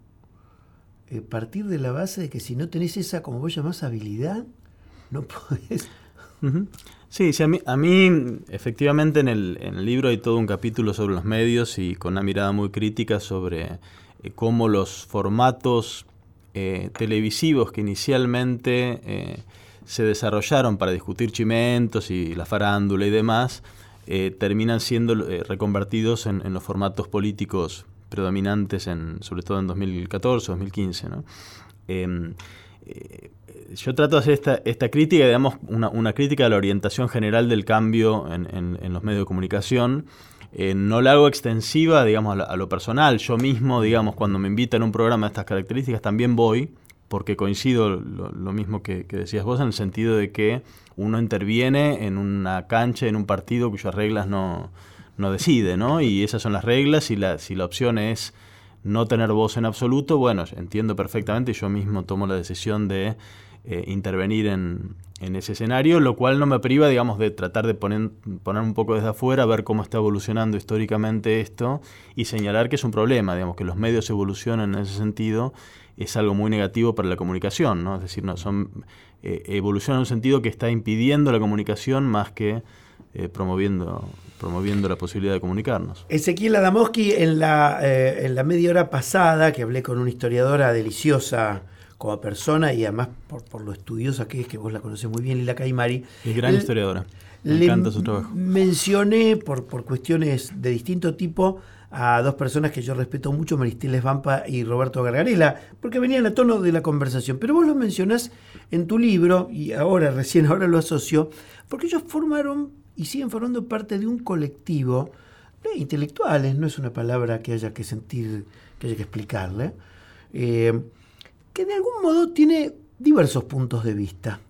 eh, partir de la base de que si no tenés esa, como vos llamás, habilidad, no podés? Uh-huh. Sí, sí, a mí, a mí efectivamente en el, en el libro hay todo un capítulo sobre los medios y con una mirada muy crítica sobre cómo los formatos eh, televisivos que inicialmente eh, se desarrollaron para discutir chimentos y la farándula y demás, eh, terminan siendo eh, reconvertidos en, en los formatos políticos predominantes, en, sobre todo en dos mil catorce, dos mil quince, ¿no? Eh, eh, yo trato de hacer esta, esta crítica, digamos, una, una crítica a la orientación general del cambio en, en, en los medios de comunicación. Eh, no la hago extensiva, digamos, a lo, a lo personal. Yo mismo, digamos, cuando me invitan a un programa de estas características, también voy, porque coincido lo, lo mismo que, que decías vos, en el sentido de que uno interviene en una cancha, en un partido cuyas reglas no, no decide, ¿no? Y esas son las reglas, y la, si la opción es no tener voz en absoluto, bueno, entiendo perfectamente, yo mismo tomo la decisión de eh, intervenir en, en ese escenario, lo cual no me priva, digamos, de tratar de poner, poner un poco desde afuera, ver cómo está evolucionando históricamente esto y señalar que es un problema, digamos, que los medios evolucionen en ese sentido es algo muy negativo para la comunicación, ¿no? Es decir, no, son, eh, evoluciona en un sentido que está impidiendo la comunicación más que eh, promoviendo, promoviendo la posibilidad de comunicarnos. Ezequiel Adamowski, en la, eh, en la media hora pasada, que hablé con una historiadora deliciosa como persona y además por, por lo estudiosa que es, que vos la conocés muy bien, Lila Caimari. Es gran le, historiadora. Me le encanta su trabajo. Mencioné por, por cuestiones de distinto tipo a dos personas que yo respeto mucho, Maristela Svampa y Roberto Gargarella, porque venían a tono de la conversación. Pero vos lo mencionás en tu libro, y ahora, recién ahora lo asocio, porque ellos formaron y siguen formando parte de un colectivo de intelectuales, no es una palabra que haya que sentir, que haya que explicarle, eh, que de algún modo tiene diversos puntos de vista.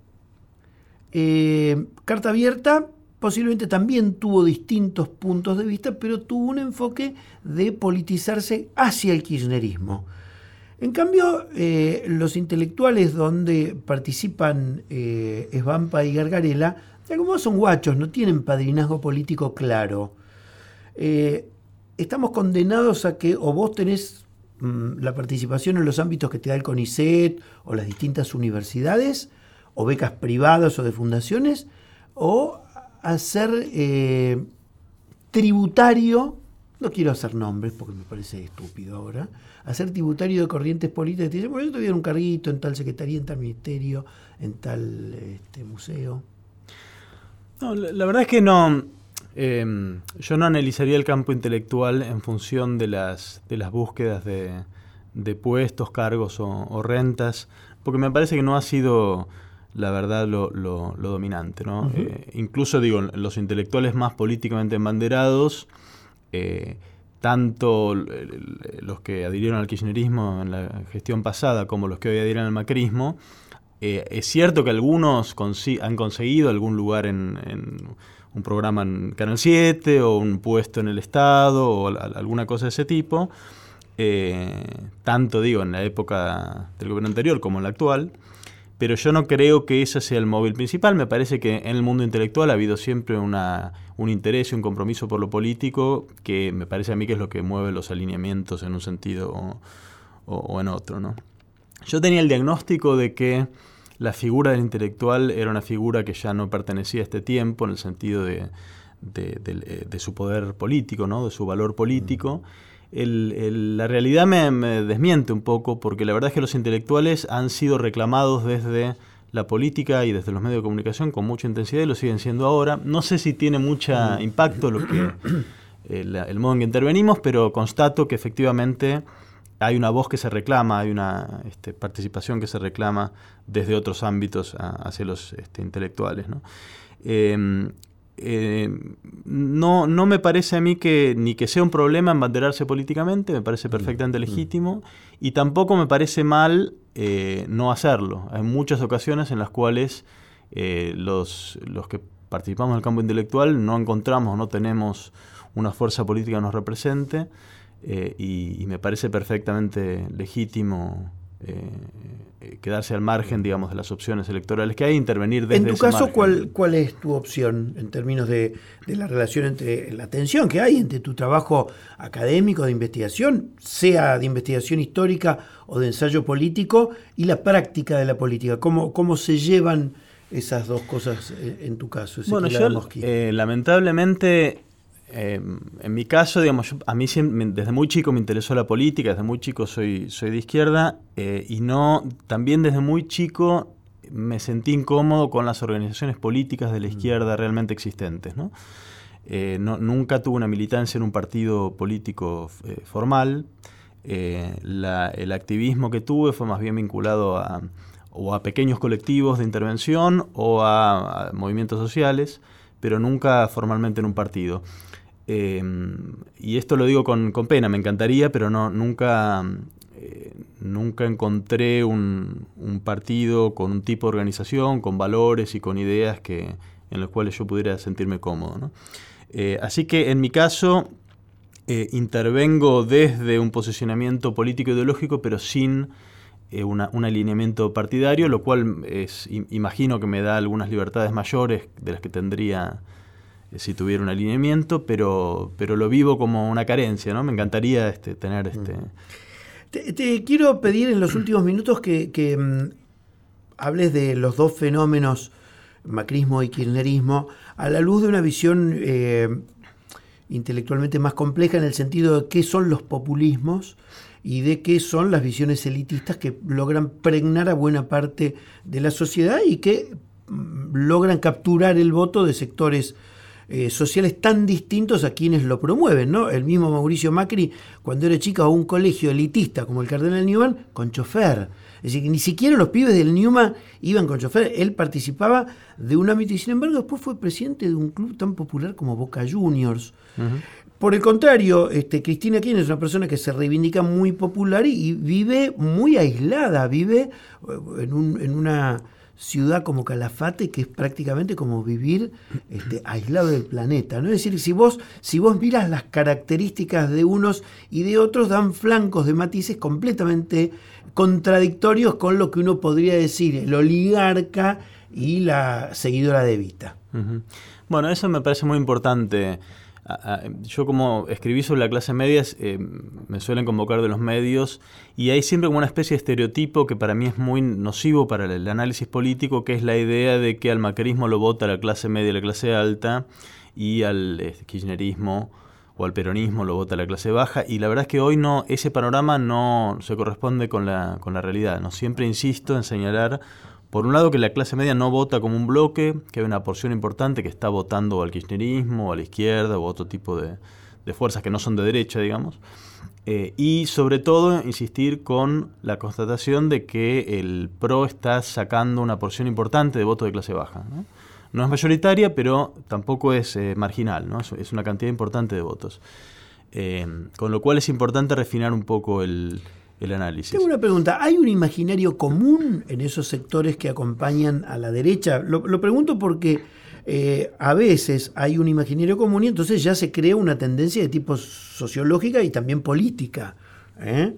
Eh, Carta Abierta posiblemente también tuvo distintos puntos de vista, pero tuvo un enfoque de politizarse hacia el kirchnerismo. En cambio, eh, los intelectuales donde participan eh, Svampa y Gargarella, de algún modo son guachos, no tienen padrinazgo político claro. Eh, estamos condenados a que o vos tenés mmm, la participación en los ámbitos que te da el CONICET o las distintas universidades, o becas privadas o de fundaciones, o a ser eh, tributario, no quiero hacer nombres porque me parece estúpido ahora, a ser tributario de corrientes políticas que te dicen, bueno, yo te voy a dar un carguito en tal secretaría, en tal ministerio, en tal este, museo. No, la, la verdad es que no, eh, yo no analizaría el campo intelectual en función de las, de las búsquedas de, de puestos, cargos o, o rentas, porque me parece que no ha sido la verdad lo, lo, lo dominante, ¿no? Uh-huh. Eh, incluso digo, los intelectuales más políticamente embanderados, eh, tanto los que adhirieron al kirchnerismo en la gestión pasada como los que hoy adhieren al macrismo, eh, es cierto que algunos consi- han conseguido algún lugar en, en un programa en Canal siete o un puesto en el Estado o a, a, alguna cosa de ese tipo, eh, tanto digo en la época del gobierno anterior como en la actual. Pero yo no creo que ese sea el móvil principal. Me parece que en el mundo intelectual ha habido siempre una, un interés y un compromiso por lo político que me parece a mí que es lo que mueve los alineamientos en un sentido o, o, o en otro, ¿no? Yo tenía el diagnóstico de que la figura del intelectual era una figura que ya no pertenecía a este tiempo en el sentido de, de, de, de su poder político, ¿no? De su valor político. El, el, la realidad me, me desmiente un poco porque la verdad es que los intelectuales han sido reclamados desde la política y desde los medios de comunicación con mucha intensidad y lo siguen siendo ahora. No sé si tiene mucho impacto lo que, el, el modo en que intervenimos, pero constato que efectivamente hay una voz que se reclama, hay una este, participación que se reclama desde otros ámbitos a, hacia los este, intelectuales, ¿no? Eh, Eh, no, no me parece a mí que ni que sea un problema embanderarse políticamente, me parece perfectamente mm. legítimo, y tampoco me parece mal eh, no hacerlo. Hay muchas ocasiones en las cuales eh, los, los que participamos en el campo intelectual no encontramos, no tenemos una fuerza política que nos represente, eh, y, y me parece perfectamente legítimo Eh, quedarse al margen, digamos, de las opciones electorales que hay, intervenir desde ese En tu caso, margen. ¿cuál, ¿cuál es tu opción en términos de, de la relación entre la tensión que hay entre tu trabajo académico de investigación, sea de investigación histórica o de ensayo político, y la práctica de la política? ¿Cómo, cómo se llevan esas dos cosas en, en tu caso? Bueno, yo eh, lamentablemente... Eh, en mi caso, digamos, yo, a mí siempre, desde muy chico me interesó la política, desde muy chico soy, soy de izquierda, eh, y no, también desde muy chico me sentí incómodo con las organizaciones políticas de la izquierda realmente existentes, ¿no? Eh, no, nunca tuve una militancia en un partido político eh, formal. Eh, la, el activismo que tuve fue más bien vinculado a, o a pequeños colectivos de intervención o a, a movimientos sociales, pero nunca formalmente en un partido. Eh, y esto lo digo con, con pena, me encantaría, pero no nunca, eh, nunca encontré un, un partido con un tipo de organización, con valores y con ideas que, en los cuales yo pudiera sentirme cómodo, ¿no? Eh, así que en mi caso eh, intervengo desde un posicionamiento político-ideológico, pero sin eh, una, un alineamiento partidario, lo cual es, imagino que me da algunas libertades mayores de las que tendría si tuviera un alineamiento, pero, pero lo vivo como una carencia, ¿no? Me encantaría este, tener este... Te, te quiero pedir en los últimos minutos que, que um, hables de los dos fenómenos, macrismo y kirchnerismo, a la luz de una visión eh, intelectualmente más compleja en el sentido de qué son los populismos y de qué son las visiones elitistas que logran pregnar a buena parte de la sociedad y que mm, logran capturar el voto de sectores Eh, sociales tan distintos a quienes lo promueven, ¿no? El mismo Mauricio Macri, cuando era chica, a un colegio elitista como el Cardenal Newman, con chofer. Es decir, que ni siquiera los pibes del Newman iban con chofer. Él participaba de un ámbito y, sin embargo, después fue presidente de un club tan popular como Boca Juniors. Uh-huh. Por el contrario, este, Cristina Kirchner es una persona que se reivindica muy popular y, y vive muy aislada, vive en, un, en una ciudad como Calafate, que es prácticamente como vivir este, aislado del planeta, ¿no? Es decir, si vos, si vos miras las características de unos y de otros, dan flancos de matices completamente contradictorios con lo que uno podría decir el oligarca y la seguidora de Evita. Uh-huh. Bueno, eso me parece muy importante. Yo, como escribí sobre la clase media, eh, me suelen convocar de los medios y hay siempre como una especie de estereotipo que para mí es muy nocivo para el análisis político, que es la idea de que al macrismo lo vota la clase media y la clase alta y al eh, kirchnerismo o al peronismo lo vota la clase baja, y la verdad es que hoy no, ese panorama no se corresponde con la, con la realidad, ¿no? Siempre insisto en señalar, por un lado, que la clase media no vota como un bloque, que hay una porción importante que está votando al kirchnerismo, o a la izquierda, o a otro tipo de, de fuerzas que no son de derecha, digamos. Eh, y sobre todo, insistir con la constatación de que el P R O está sacando una porción importante de votos de clase baja, ¿no? No es mayoritaria, pero tampoco es eh, marginal, ¿no? Es, es una cantidad importante de votos. Eh, con lo cual es importante refinar un poco el... el análisis. Tengo una pregunta. ¿Hay un imaginario común en esos sectores que acompañan a la derecha? Lo, lo pregunto porque eh, a veces hay un imaginario común y entonces ya se crea una tendencia de tipo sociológica y también política. ¿eh?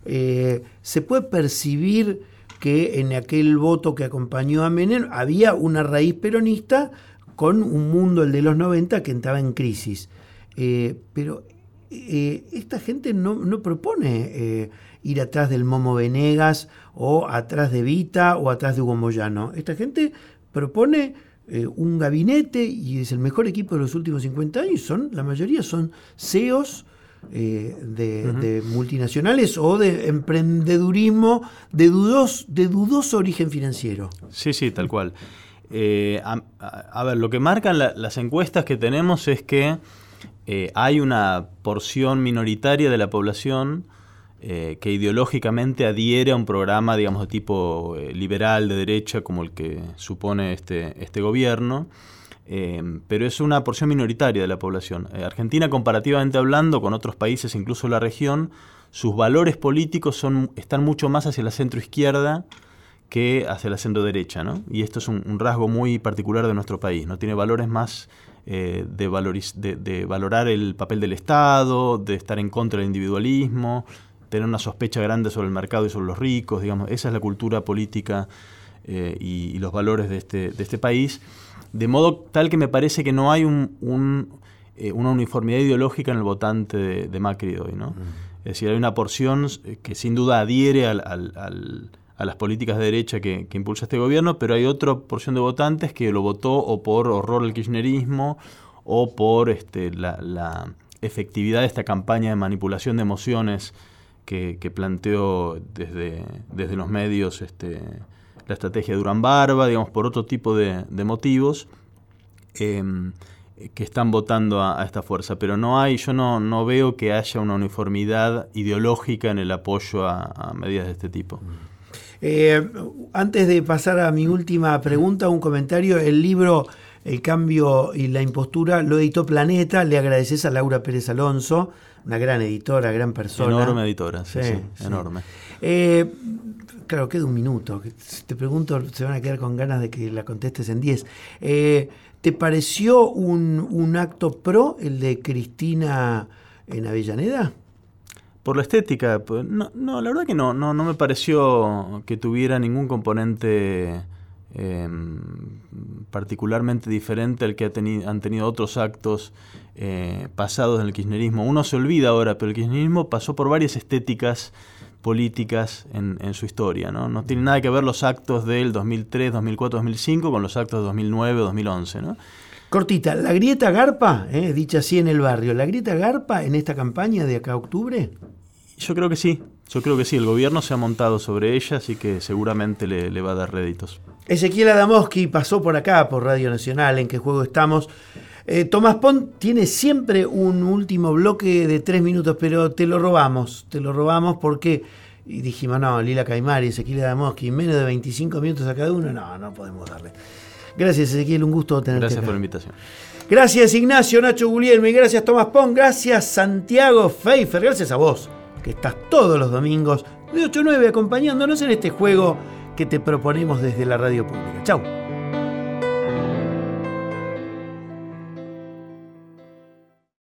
Eh, ¿Se puede percibir que en aquel voto que acompañó a Menem había una raíz peronista con un mundo, el de los noventa, que entraba en crisis? Eh, pero eh, esta gente no, no propone... Eh, ir atrás del Momo Venegas o atrás de Evita o atrás de Hugo Moyano. Esta gente propone eh, un gabinete y es el mejor equipo de los últimos cincuenta años. Son, la mayoría son C E Os eh, de, uh-huh. de multinacionales o de emprendedurismo de, dudos, de dudoso origen financiero. Sí, sí, tal cual. Eh, a, a ver, lo que marcan la, las encuestas que tenemos es que eh, hay una porción minoritaria de la población Eh, que ideológicamente adhiere a un programa, digamos, de tipo eh, liberal, de derecha, como el que supone este, este gobierno, eh, pero es una porción minoritaria de la población. Eh, Argentina, comparativamente hablando, con otros países, incluso la región, sus valores políticos son, están mucho más hacia la centroizquierda que hacia la centroderecha, ¿no? Y esto es un, un rasgo muy particular de nuestro país, ¿no? Tiene valores más eh, de, valoriz- de, de valorar el papel del Estado, de estar en contra del individualismo, tener una sospecha grande sobre el mercado y sobre los ricos, digamos. Esa es la cultura política eh, y, y los valores de este, de este país, de modo tal que me parece que no hay un, un, eh, una uniformidad ideológica en el votante de, de Macri hoy, ¿no? Mm. Es decir, hay una porción que sin duda adhiere al, al, al, a las políticas de derecha que, que impulsa este gobierno, pero hay otra porción de votantes que lo votó o por horror al kirchnerismo o por este, la, la efectividad de esta campaña de manipulación de emociones Que, que planteó desde, desde los medios este, la estrategia de Durán Barba, digamos, por otro tipo de, de motivos eh, que están votando a, a esta fuerza. Pero no hay, yo no, no veo que haya una uniformidad ideológica en el apoyo a, a medidas de este tipo. Eh, antes de pasar a mi última pregunta, un comentario. El libro El cambio y la impostura lo editó Planeta. Le agradeces a Laura Pérez Alonso, una gran editora, gran persona. Enorme editora, sí, sí, sí, enorme. Eh, claro, queda un minuto. Si te pregunto, se van a quedar con ganas de que la contestes en diez. Eh, ¿Te pareció un, un acto pro el de Cristina en Avellaneda? Por la estética, pues, no, no, la verdad que no, no, no me pareció que tuviera ningún componente eh, particularmente diferente al que ha teni- han tenido otros actos eh, pasados en el kirchnerismo. Uno se olvida ahora, pero el kirchnerismo pasó por varias estéticas políticas en, en su historia, ¿no? No tiene nada que ver los actos del dos mil tres, dos mil cuatro, dos mil cinco con los actos de dos mil nueve, dos mil once, ¿no? Cortita, la grieta garpa, eh, dicha así en el barrio, ¿la grieta garpa en esta campaña de acá a octubre? Yo creo que sí, yo creo que sí. El gobierno se ha montado sobre ella, así que seguramente le, le va a dar réditos. Ezequiel Adamowski pasó por acá, por Radio Nacional, ¿En qué juego estamos? Eh, Tomás Pont tiene siempre un último bloque de tres minutos, pero te lo robamos, te lo robamos porque y dijimos, no, Lila Caimari, Ezequiel Adamowski, menos de veinticinco minutos a cada uno, no, no podemos darle. Gracias, Ezequiel, un gusto tenerte Gracias acá. por la invitación. Gracias, Ignacio, Nacho Guglielmi, gracias, Tomás Pont, gracias, Santiago Pfeiffer, gracias a vos, que estás todos los domingos de ocho a nueve acompañándonos en este juego que te proponemos desde la radio pública. Chau.